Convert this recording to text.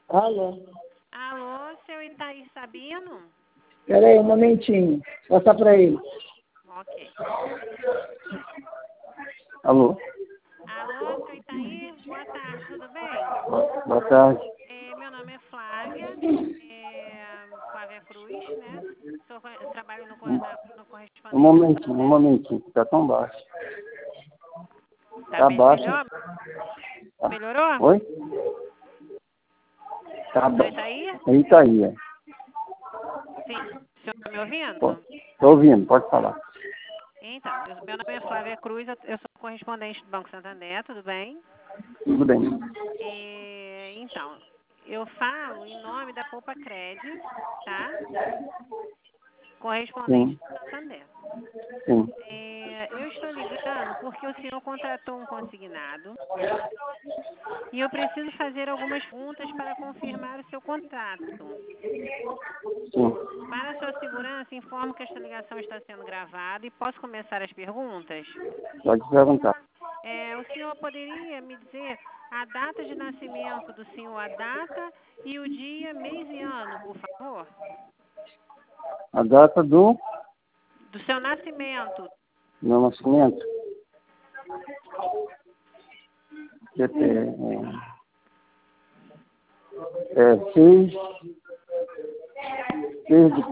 Alô? Alô, seu Itaí Sabino? Espera aí um momentinho. Passar para ele. Ok. Alô? Alô, seu Itaí? Boa tarde, tudo bem? Boa tarde. Meu nome é Flávia, Flávia Cruz, né? Eu trabalho no correspondente. Um momentinho, tá tão baixo. Tá baixo. Melhorou? Oi? Tá Seu baixo. Itaí? Itaí, é. Sim. O senhor tá me ouvindo? Tô ouvindo, pode falar. Então, meu nome é Flávia Cruz, eu sou correspondente do Banco Santander, tudo bem? Tudo bem. Então, eu falo em nome da Poupa Cred, tá? Correspondente Sim. do Santander. Sim. Eu estou ligando porque o senhor contratou um consignado e eu preciso fazer algumas perguntas para confirmar o seu contrato. Sim. Para a sua segurança, informo que esta ligação está sendo gravada e posso começar as perguntas? Pode perguntar. O senhor poderia me dizer a data de nascimento do senhor, a data e o dia, mês e ano, por favor? A data do seu nascimento. meu nascimento? É 6 de